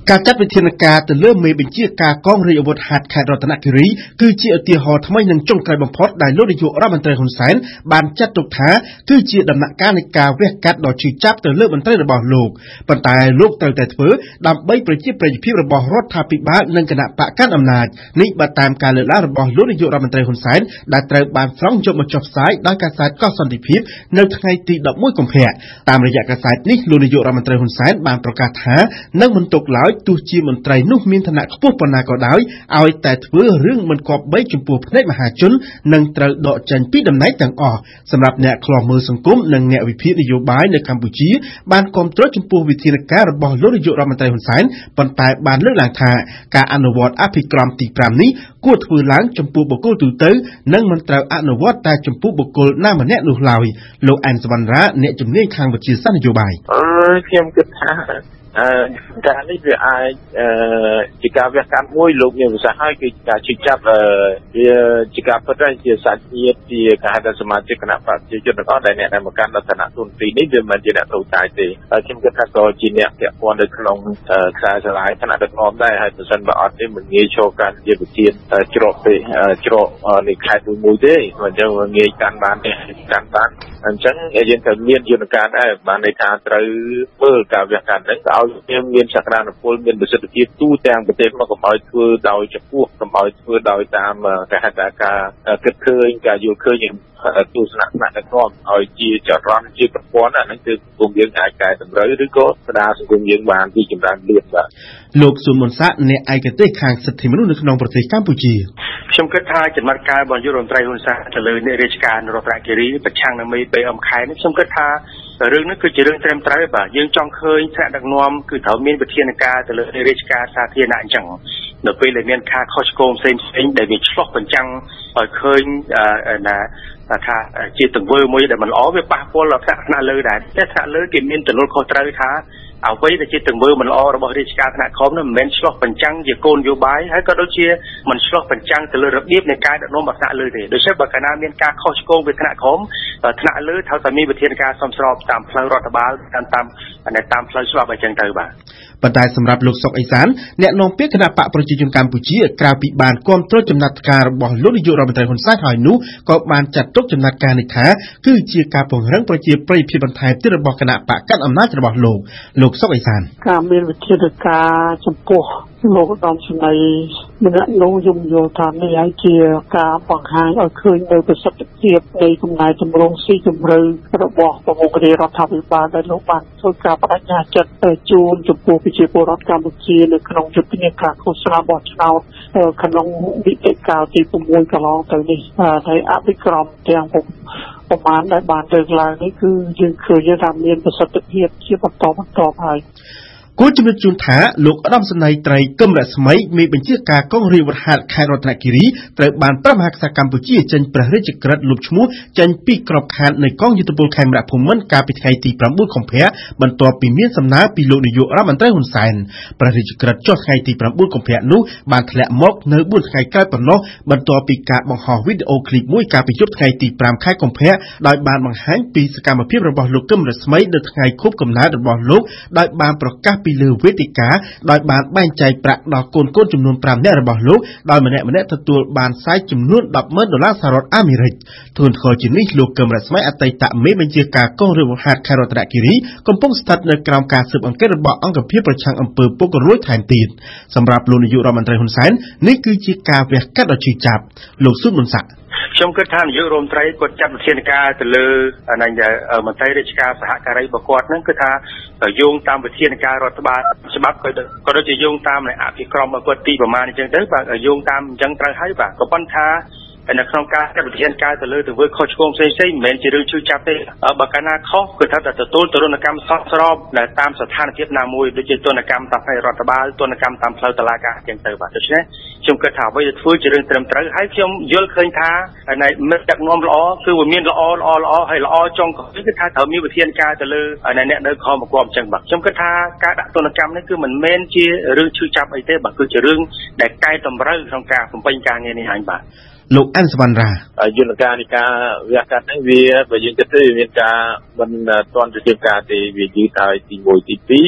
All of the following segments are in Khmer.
การจัดวิธีการแต่เริ่มมีเป็นเชี่ยการกองเรียบทหัดแคดรัตนกิรีคือเชี่ยตีหอทำไมยังจงกลายบังพอดได้ลดอายุรัฐมนตรีคนแสนบานจัดตกท้าคือเชี่ยดำนักการในการเวกกัดดอกชีจับแต่เริ่มมันตรีระบอบโลกปัญตายโลกเติมแต่เถื่อดำใบประจิประยิบระบอบรถทาปิบ้านนั่งขณะปะการอำนาจนี่บัตามการเลือกระบอบลดอายุรัฐมนตรีคนแสนได้เติมบานฟรองจบมาจบสายได้การสายก็สันติพิษในทางตีดอกมุ้ยกงแพะตามระยะการสายนี่ลดอายุรัฐมนตรีคนแสนบานประกาศหานั่งมันตกหลายตัวจีมนตรีนุ่มมีฐานะขบปนาก็ได้เอาแต่เถื่อเรื่องมันกอบใบจมพูพเนตมหาชนนั่งเตอดอกจันปีดำไนต่างออกสำหรับแนวคลองมือสังคมนั่งแนววิพินโยบายในกัมพูชีบานกรมตรวจจมพูวิธีการระบอบลดอายุรัฐมนตรีคนแสนปันตายบานเลือกหลังทาการอนุวัตอภิกรมตีปรามนี้กู้ถือหลังจมพูบุกโกตูเตอร์นั่งมันเตออนุวัตแต่จมพูบุกโกหน้ามันแนนุลอยโลอันสวรรค์ระเนจมเนียทางวิธีสั้นนโยบายเพียงกึศการนี้เป็นจิกาเวียการมวยลูกเนี่ยภาษาไทยคือการชิจับจิกาพัฒนาเสียสัญญาที่การให้สมาชิกคณะปฏิจจ์ก็ได้เนี่ยในหมู่การลักษณะตุนปีนี้เดือนมันจะเนี่ยตัวใจตีเข้มกึศก็จีเนี่ยเกี่ยวกับเรื่องของสายสลายขณะเดินงอมได้ให้สันบาทนี่มันเงี้ยโชว์การเยี่ยมเทียนจรดไปจรดในใครดูมวยได้มันจะเงี้ยการบ้านเนี่ยการบ้านอันฉันยังถึงเมียนยุนการได้มาในการตรึเมื่อการเวียการนั้นเอาเมียนสักการะพูดเมียนประสิทธิภาพตู้แตงประเทศมันก็เอาเพื่อดาวจะพวกก็เอาเพื่อดาวตามการหัตถการเกิดเคยการอยู่เคยอย่างตู้สนับสนุนก็เอาจีจอดร้อนจีประพรนั่นคือกลุ่มยังหายใจสำเร็จหรือก็สดาสกุลยังบางที่จำนวนเลื่อนว่าโลกสุนมนซะในไอกระเตยคางสิทธิมนุษย์ในขนมประเทศกัมพูชีชมกระทาจัดมาการบอลยุโรปไตรหุนซะเฉลยในราชการรัตนกิรีประชังในไม่ไปอมคายนี่ชมกระทาเรื่องนั้นคือจะเรื่องเต็มไตรบ่ายังจ้องเคยแทะดักนวมคือเถามีนประเทศนาการเฉลยในราชการสาธารณะจังเดี๋ยวไปเลยเมียนคาคอสโกมเซนเซนได้มีชลอกเป็นจังเคยถ้าจีตึงเวอร์มวยแต่มันอ้อไปปะพวกเราแทะนาเลยได้แต่แทะเลยกินเมียนแต่รถคอไตรท้าเอาไว้แต่จีตึงเบอร์มันอ้อระบบราชการขณะคอมนั่นมันชลอกเป็นจังจะโกนโยบายให้ก็โดยเชี่ยมันชลอกเป็นจังแต่เลยระเบียบในการโน้มบักษะเลยโดยเฉพาะขณะเมียนการข้อชโกงเป็นขณะคอมขณะเลยเท่าแต่มีประเทศการสมสอบตามพลังรัฐบาลตามพลังฉบับไปจังเตอร์บ่าปัจจัยสำหรับลูกศกไอสานแนะนำเพื่อคณะปะประชาชนกัมพูชีกล่าวปีบานความตรวจจำนัดการบอลลุนยุโรปไทยคนสร้างหอยนุก็บานจัดตกจำนัดการในขาคือเชียการปงเรื่องประเจียปริพิบันไทยที่ระบบคณะปะกันอำนาจระบบโลกศกไอสานการมีวิธีการจำพวกโลกดำสมัยมันโน้ยมโยธาในไอเจียการบังหายเอาคืนโดยประสิทธิภาพในกลุ่มนายจำลองซีจำเริงระบบประมงคดีรัฐบาลในโลกบังส่วนการปฏิญาจัดจูนจำพวกพิจิตรรัฐกัมพูชีในขนมจุดพินิจการโฆษณาบอดชาวขนมวิเอกาตีประมวลกระลองตัวนี้ในอภิกรมเตียงผมประมาณในบานเดินลายนี่คือยังเคยจะทำเรียนประสิทธิภาพที่ต่อไปกูจะเป็นจุนถาลูกอดัมสไนไตรกำลังสมัยมีบัญชีการกองเรียวัดหัดคายรัตนกิรีไตรบานพระมหากษัตริย์กัมพูชีจันประเทศกรัฐลุบชมูจันปีกรอบคานในกองยุทธภูมิไคมระพมันการปิดไทยตีปรำบุญของแพ้บรรทอปีเมียนสำนักปีโลนิโยรัฐมันไตรหุนไซน์ประเทศกรัฐจอดไทยตีปรำบุญของแพ้นู้บานแถลมอกเนื้อบุญไทยใกล้ปนนอกบรรทอปีกาบังหอวิดีโอคลิปมุ้ยการไปยุบไทยตีปรำค่ายของแพ้โดยบานบังหันปีสกรรมพิบระบอบลูกกำลังสมัยเดินไทยควบกำนัดระบอบลูกโดยบานประกาศปีเลือเวติกาโดยบานบ้านใจประดอกโกนก้นจำนวนปรามแน่ระบอบโลกโดยมันเนี่ยตัวบานไซจำนวน$10,000สหรัฐอเมริกทุนคอจินิโลกเกมรัสมัยอัตตะไม่บรรเจียกาก้องเรือหัดคารอตระกิริกำปงสตัดในกรามการสืบอังเกตระบอบอังกฤษเพียประชังอำเภอปกรุ่ยแทนตีนสำหรับโลนิยุรมันไตรหุนไซน์นี่คือจีกาเวกกัดอชีจับโลกสุดมนสักชมกระทำยุโรปไตรกดจับเทียนกาตะลือในมันไตรราชการสหการบกอดนั่นคือท่าโยงตามเทียนการรัฐบาลฉบับก็จะโยงตามในอภิกรมกตีประมาณจังเด้อแบบโยงตามจังไตรให้แบบก็ปัญหาในโครงการจับเทียนการตะลือถึงเวอร์คอชโกงเซ่เหม็นจะเรื่องชื่อจับได้บักนาข้อคือถ้าแต่ตัวตุนกรรมสอบและตามสถานเทียบนามวยโดยเฉพาะตุนกรรมตามให้รัฐบาลตุนกรรมตามเพลาตลาดการจังเตอร์แบบนี้ชมกระถางไว้จะฟื้นจะเรื่องเติมเติมให้ชมเยอะเคยท้าในเมื่อจากน้อมล้อคือว่ามีล้อให้ล้อจงก็คือท้าเถามีวิธีการตะลือในเนี่ยเดินคอมากรอบจังบักชมกระถางการดักตุนกรรมนี่คือมันเมนจีเรื่องชื่อจับไอเต้บักคือจะเรื่องแต่ใกล้ตำราของการผมเป็นการเงินในหายบักลูกอันสวรรค์รายุนการนิกาวิยาการนั้นวิไปยืนกระตือเมียนกาบรรตอนจะเกี่ยวกับที่วิจิตรตีมวยตีปี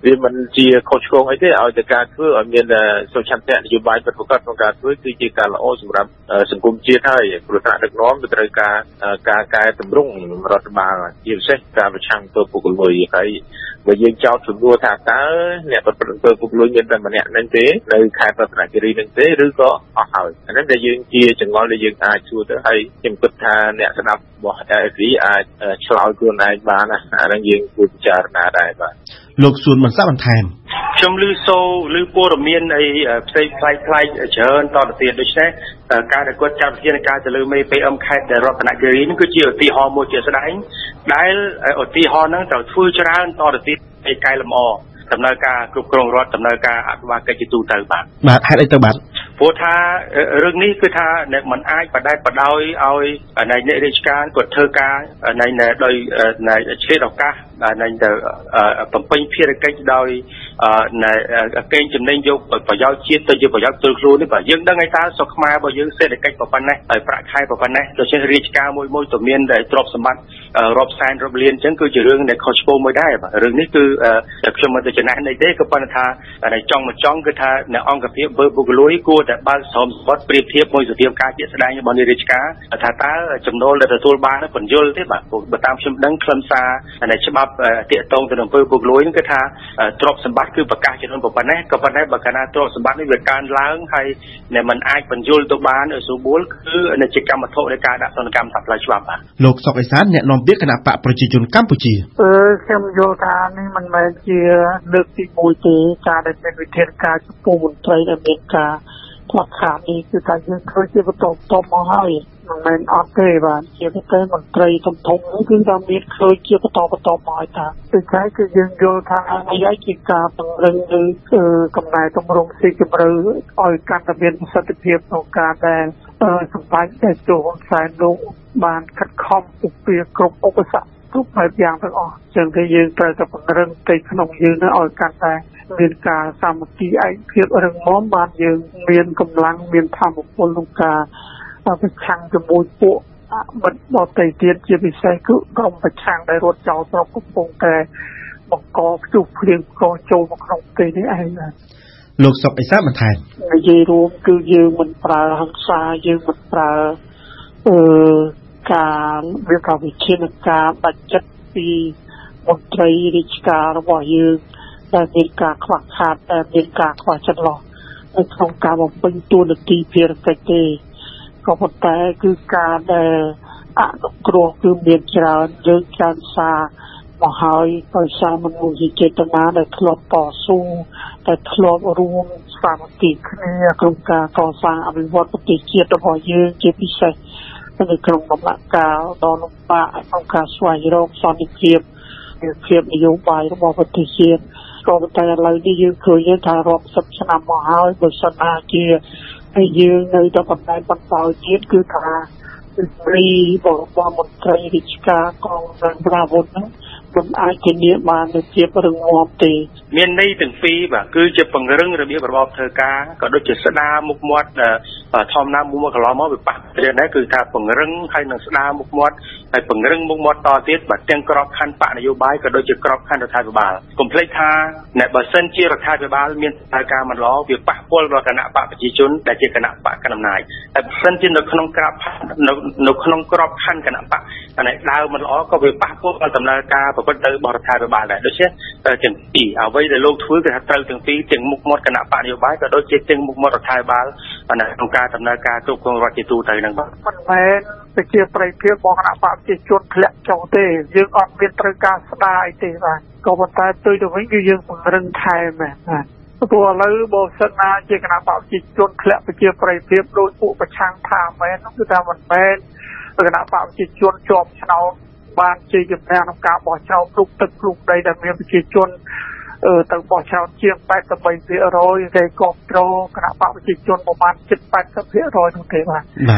វាមិនជាខុសឆ្គងអីទេឲ្យតែការធ្វើឲ្យមានសុឆន្ទៈនយោបាយពិតប្រាកដក្នុងការធ្វើគឺជាការល្អសម្រាប់សង្គមជាតិហើយព្រោះថាដឹកនាំទៅត្រូវការកែតម្រង់រដ្ឋបាលជាពិសេសការប្រឆាំងទោសពុករលួយហើយបើយើងចោទសំណួរថាតើអ្នកប្រព្រឹត្តទោសពុករលួយមានតែម្នាក់នឹងទេនៅខេត្តរតនគិរីនឹងទេឬក៏អស់ហើយអានេះដែលយើងជាចង្អុលដែលយើងអាចសួរទៅហើយខ្ញុំគិតថាអ្នកស្ដាប់របស់ AFP អាចឆ្លើយខ្លួនឯងបានណាអានឹងយើងគួរពិចារណាដែរបាទលោកសួនបន្សាក់បន្ថែមខ្ញុំឮព័ត៌មានអីផ្សេងផ្លែកច្រើនតទៅទៀតដូច្នេះការដែលគាត់ចាត់វិធានការទៅលើមេ PM ខេត្តរតនគិរីនេះគឺជាឧទាហរណ៍មួយជាស្ដែងដែលឧទាហរណ៍ហ្នឹងត្រូវធ្វើច្រើនតទៅទៀតឲ្យកែលម្អដំណើរការគ្រប់គ្រងរដ្ឋដំណើរការអភិបាលកិច្ចជាទូទៅបាទហេតុអីទៅបាទព្រោះថារឿងនេះគឺថាมันអាចបដែតបដោយឲ្យអ្នករាជការគាត់ធ្វើការដោយឆ្លៀតឱកាសទៅបំពេញភារកិច្ចដោយកេងចំណេញយកប្រយោជន៍ជាតិទៅជាប្រយោជន៍ផ្ទាល់ខ្លួននេះបាទយើងដឹងហើយថាស្រុកខ្មែររបស់យើងសេដ្ឋកិច្ចប៉ុណ្ណេះហើយប្រាក់ខែប៉ុណ្ណេះដូច្នេះរាជការមួយទៅមានតែទ្រព្យសម្បត្តិរាប់សែនរាប់លានអញ្ចឹងគឺជារឿងដែលខុសឆ្គងមួយដែរបាទរឿងនេះគឺខ្ញុំមិនទៅចំណាស់នេះទេក៏ប៉ុន្តែថាចង់គឺថាអ្នកអង្គភាពបើពុករលួយគួរតែបើកស្រោមសម្បត្តិប្រៀបធៀបមួយសភាពការជាក់ស្ដែងរបស់រាជការថាតើចំណូលដែលទទួលបានបញ្យលទេបាទបើតាមខ្ញុំដឹងខ្លឹមសារច្បាប់ទាក់ទងទៅនឹងពុករលួយគឺថាទ្រព្យសម្បត្តិគឺប្រកាសចំនួនប៉ុណ្ណេះក៏ប៉ុន្តែបើកាលណាទ្រព្យសម្បត្តិនេះវាកើនឡើងហើយអ្នកមិនអាចបញ្យលទៅបានឲ្យស្រួលគឺជាកម្មវត្ថុនៃការដាក់ទណ្ឌកម្មតាមផ្លូវច្បាប់បាទលោកសុកអេសានអ្នកនាំពាក្យគណៈបកប្រជាជនកម្ពុជាខ្ញុំយល់ថានេះមិនមែនជាលើកទី1ទេការដែលមានវិធានការចំពោះមន្ត្រីដែលមានការខ្វះខាតនេះគឺថាយើងឃើញជាបន្តមកហើយមិនមែនអត់ទេបាទជាពិសេសមន្ត្រីធំនេះគឺថាមានឃើញជាបន្តមកហើយថាដូចតែគឺយើងយល់ថានេះឯងជាការពង្រឹងឬកំណែតម្រង់ស៊ីជម្រៅឲ្យកាន់តែមានប្រសិទ្ធភាពក្នុងការដែលសម្ដេចតេជោហ៊ុនសែនលោកបានខិតខំពុះពៀគ្រប់ឧបសគ្គគ្រប់បែបយ៉ាងទាំងអស់ចឹងគឺយើងត្រូវតែពង្រឹងផ្ទៃក្នុងយើងឲ្យកាន់តែមានការសាមគ្គីឯកភាពរឹងមាំបានយើងមានកម្លាំងមានធម៌ពលក្នុងការប្រឆាំងជាមួយពួកអបិទ្ធដទៃទៀតជាពិសេសគឺក្រុមប្រឆាំងដែលរត់ចោលស្រុកកំពុងតែបង្កផ្ទុះភ្លៀងកចូលមកក្នុងប្រទេសនេះឯងលោកសុកអេសាបន្ថែមនិយាយរួមគឺយើងមិនប្រើហិង្សាយើងមិនប្រើការមានការវិធានការបាច់ចិត្តពីមន្ត្រីរាជការរបស់យើងដែលមានការខ្វះខាតដែលមានការខ្វះចន្លោះនៅក្នុងការបំពេញតួនាទីភារកិច្ចទេក៏ប៉ុន្តែគឺការដែលអនុគ្រោះគឺមានច្រើនយើងចានសារមកហើយដោយសារមនុស្សចេតនាដែលធ្លាប់តស៊ូដែលធ្លាប់រួមសាមគ្គីគ្នាក្នុងការកសាងអភិវឌ្ឍប្រទេសជាតិរបស់យើងជាពិសេសនៅក្នុងដំណាក់កាលដ៏លំបាកក្នុងការស្វែងរកសន្តិភាពនយោបាយរបស់ប្រទេសជាតិក៏ប៉ុន្តែឥឡូវនេះយើងឃើញថារាប់សិបឆ្នាំមកហើយបើសិនណាជាហើយយើងនៅតែបន្តទៀតគឺថាពីរបស់មន្ត្រីរាជការកងកម្លាំងប្រវត្តិហ្នឹងមិនអាចធានាបាននូវភាពរឹងមាំទេមានន័យទាំងពីរបាទគឺជាពង្រឹងរបៀបរបបធ្វើការក៏ដូចជាស្ដារមុខមាត់ធម្មតាមួមកន្លងមកវាប៉ះព្រៀនដែរគឺថាពង្រឹងហើយនឹងស្ដារមុខមាត់ហើយពង្រឹងមុខមាត់តទៀតបាទទាំងក្របខ័ណ្ឌបកនយោបាយក៏ដូចជាក្របខ័ណ្ឌរដ្ឋាភិបាលកុំភ្លេចថាអ្នកបើសិនជារដ្ឋាភិបាលមានធ្វើការមិនល្អវាប៉ះពាល់ដល់គណៈបកប្រជាជនដែលជាគណៈបកកណ្ដាលអំណាចតែបើសិនជានៅក្នុងក្របខ័ណ្ឌនៅក្នុងក្របខ័ណ្ឌគណៈបកតែដើមមិនល្អក៏វាប៉ះពាល់ដល់ដំណើរការប្រព្រឹត្តទៅរបស់រដ្ឋាភិបាលដែរដូច្នេះទាំងពីរអ្វីដែលលោកធ្វើគឺថាត្រូវទាំងពីរទាំងមុខមាត់គណៈបកនយោបាយក៏ដូចជាទាំងមុខមាត់រដ្ឋាភិបាលក្នុងការដំណើរការគ្រប់គ្រងរដ្ឋជាទូទៅហ្នឹងបាទមិនមែនប្រជាប្រិយភាពរបស់គណៈបកប្រជាជនធ្លាក់ចុះទេយើងអត់មានត្រូវការស្ដារអីទេបាទក៏ប៉ុន្តែផ្ទុយទៅវិញគឺយើងពង្រឹងថែមបាទព្រោះឥឡូវបើសិនណាជាគណៈបកប្រជាជនធ្លាក់ប្រជាប្រិយភាពដោយពួកប្រឆាំងថាមែនគឺថាមិនមែនគណៈបកប្រជាជនជាប់ឆ្នោតបានជ័យជំនះក្នុងការបោះឆ្នោតគ្រប់ទឹកគ្រប់ដីដែលមានប្រជាជនទៅបោះឆ្នោតជាង 83% គេគ្រប់គ្រងគណៈបកប្រជាជនប្រមាណ 70-80% នោះទេបាទ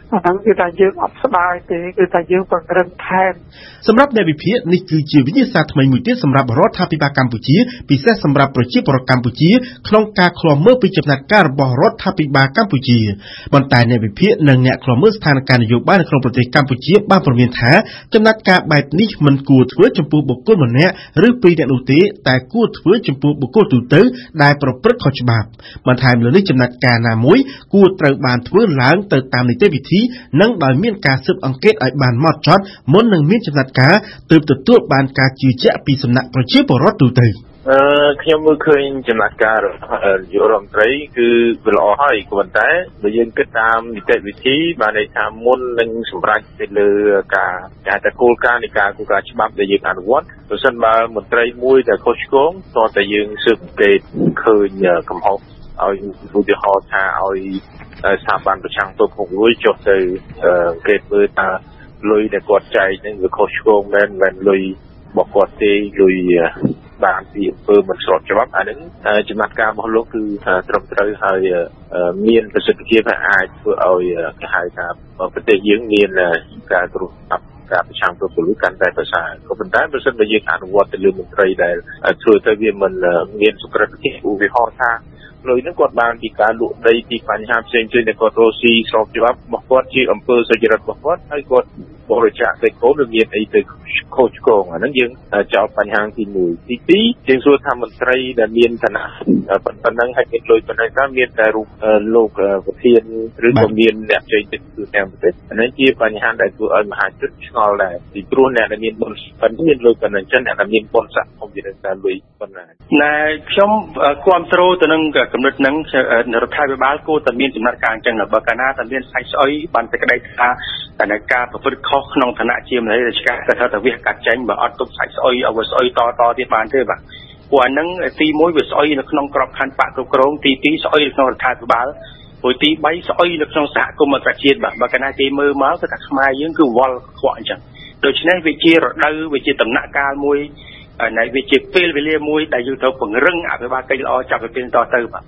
អាហ្នឹងគឺថាយើងអត់ស្ដាយទេគឺថាយើងបង្រឹងថែមសម្រាប់អ្នកវិភាគនេះគឺជាវិញ្ញាសាថ្មីមួយទៀតសម្រាប់រដ្ឋាភិបាលកម្ពុជាពិសេសសម្រាប់ប្រជាពលរដ្ឋកម្ពុជាក្នុងការឃ្លាំមើលពីចំណាត់ការរបស់រដ្ឋាភិបាលកម្ពុជាប៉ុន្តែអ្នកវិភាគនិងអ្នកឃ្លាំមើលស្ថានភាពនយោបាយនៅក្នុងប្រទេសកម្ពុជាបានព្រមានថាចំណាត់ការបែបនេះមិនគួរធ្វើចំពោះបុគ្គលម្នាក់ឬពីរអ្នកនោះទេតែគួរធ្វើចំពោះបុគ្គលទូទៅដែលប្រព្រឹត្តខុសច្បាប់បន្ថែមលើនេះចំណាត់ការណាមួយគួរត្រូវបានធ្វើឡើងទៅតាមនីតិវិធីនិងដោយមានការស៊ើបអង្កេតឲ្យបានហ្មត់ចត់មុននឹងមានចំណាត់ការទើបទទួលបានការជឿជាក់ពីសំណាក់ប្រជាពលរដ្ឋទូទៅខ្ញុំមើលឃើញចំណាត់ការយុរដ្ឋមន្ត្រីគឺវាល្អហើយក៏ប៉ុន្តែបើយើងគិតតាមនីតិវិធីបានន័យថាមុននឹងសម្រេចទៅលើការតែគោលការណ៍នៃការច្បាប់ដែលយើងអនុវត្តបើសិនបើមន្ត្រីមួយដែលខុសឆ្គងតើតែយើងស៊ើបអង្កេតឃើញកំហុសឲ្យឧទាហរណ៍ថាឲ្យស្ថាប័នប្រឆាំងទោសពុករលួយចុះទៅអង្កេតមើលថាលុយដែលគាត់ចែកនឹងវាខុសឆ្គងមិនលុយរបស់គាត់ទេលុយបានពីអំពើមិនស្របច្បាប់អានេះចំណាត់ការរបស់លោកគឺត្រឹមត្រូវហើយមានប្រសិទ្ធភាពអាចធ្វើឲ្យគេហៅថាប្រទេសយើងមានការគ្រប់គ្រងការប្រឆាំងទោសពលកាន់តែប្រសើរក៏ប៉ុន្តែបើសិនបើយើងអនុវត្តទៅលើមន្ត្រីដែលធ្វើទៅវាមិនមានសុក្រិតភាពឧទាហរណ៍ថាលុយហ្នឹងគាត់បានពីការលក់ដីពីបញ្ហាផ្សេងៗដែលគាត់រកស៊ីស្របច្បាប់របស់គាត់ជាអំពើសុចរិតរបស់គាត់ហើយគាត់បរិច្ចាគទៅកូនឬមានអីទៅខុសឆ្គងអាហ្នឹងយើងចោទបញ្ហាទី1ទី2យើងសួរថាមន្ត្រីដែលមានឋានៈប៉ុណ្ណឹងហើយមានលុយប៉ុណ្ណឹងថាមានតែរូបលោកប្រធានឬក៏មានអ្នកជ័យចិត្តគឺតាមប្រទេសអានេះជាបញ្ហាដែលធ្វើឲ្យមហាជនឆ្ងល់ដែរពីព្រោះអ្នកដែលមានបុណ្យប៉ុណ្ណឹងមានលុយប៉ុណ្ណឹងចឹងអ្នកដែលមានបុណ្យស័ក្តិខ្ញុំនិយាយថាលុយប៉ុណ្ណាណែខ្ញុំគ្រប់គ្រងទៅនឹងកំណត់ហ្នឹងរដ្ឋាភិបាលគួរតែមានចំណាត់ការអញ្ចឹងបើកាលណាតែមានសាច់ស្អុយបានតែក្តីថាតែការប្រព្រឹត្តខុសក្នុងឋានៈជាមន្ត្រីរាជការគាត់ថាវាកាត់ចេញបើអត់ទុកសាច់ស្អុយឲ្យវាស្អុយតទៀតបានទេបាទព្រោះអាហ្នឹងទី1វាស្អុយនៅក្នុងក្របខ័ណ្ឌបកគ្រប់គ្រងទី2ស្អុយនៅក្នុងរដ្ឋាភិបាលព្រោះទី3ស្អុយនៅក្នុងសហគមន៍អន្តរជាតិបាទបើកាលណាគេមើលមកគឺថាខ្មែរយើងគឺវល់ខ្វក់អញ្ចឹងដូច្នេះវាជារដូវវាជាដំណាក់កាលមួយ này về chiếc phê về lia muối đại dương thấu phần rừng à với ba cây lo chọc về bên to tư mà